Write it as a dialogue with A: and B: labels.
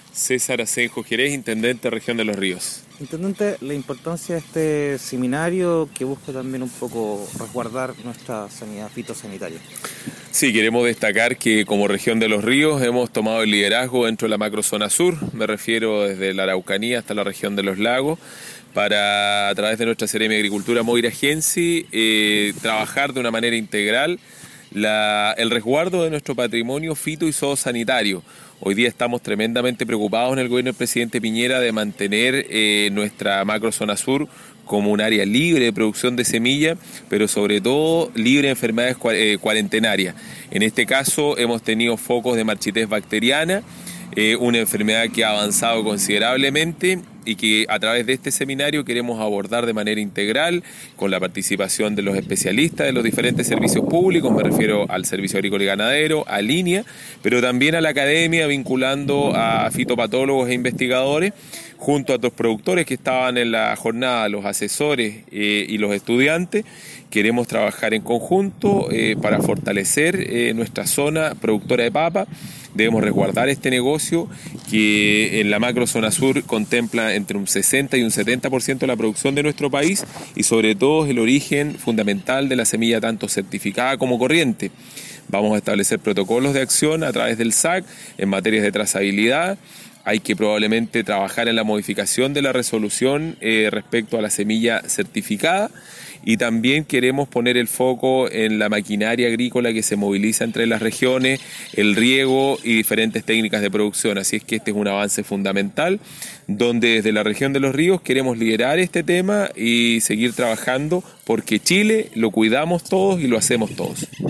A: César Asenjo Jerez, Intendente de Región de los Ríos.
B: Intendente, la importancia de este seminario que busca también un poco resguardar nuestra sanidad fitosanitaria.
A: Sí, queremos destacar que como Región de los Ríos hemos tomado el liderazgo dentro de la macrozona sur, me refiero desde la Araucanía hasta la región de los lagos, para a través de nuestra Seremi de Agricultura Moira Agency trabajar de una manera integral el resguardo de nuestro patrimonio fito y zoosanitario. Hoy día estamos tremendamente preocupados en el gobierno del presidente Piñera de mantener nuestra macrozona sur como un área libre de producción de semilla, pero sobre todo libre de enfermedades cuarentenarias. En este caso hemos tenido focos de marchitez bacteriana, una enfermedad que ha avanzado considerablemente y que a través de este seminario queremos abordar de manera integral con la participación de los especialistas de los diferentes servicios públicos, me refiero al Servicio Agrícola y Ganadero, a Línea, pero también a la academia vinculando a fitopatólogos e investigadores junto a otros productores que estaban en la jornada, los asesores y los estudiantes. Queremos trabajar en conjunto para fortalecer nuestra zona productora de papa. Debemos resguardar este negocio que en la macrozona sur contempla entre un 60 y un 70% de la producción de nuestro país y sobre todo es el origen fundamental de la semilla tanto certificada como corriente. Vamos a establecer protocolos de acción a través del SAC en materias de trazabilidad. Hay que probablemente trabajar en la modificación de la resolución respecto a la semilla certificada y también queremos poner el foco en la maquinaria agrícola que se moviliza entre las regiones, el riego y diferentes técnicas de producción. Así es que este es un avance fundamental donde desde la región de los ríos queremos liderar este tema y seguir trabajando porque Chile lo cuidamos todos y lo hacemos todos.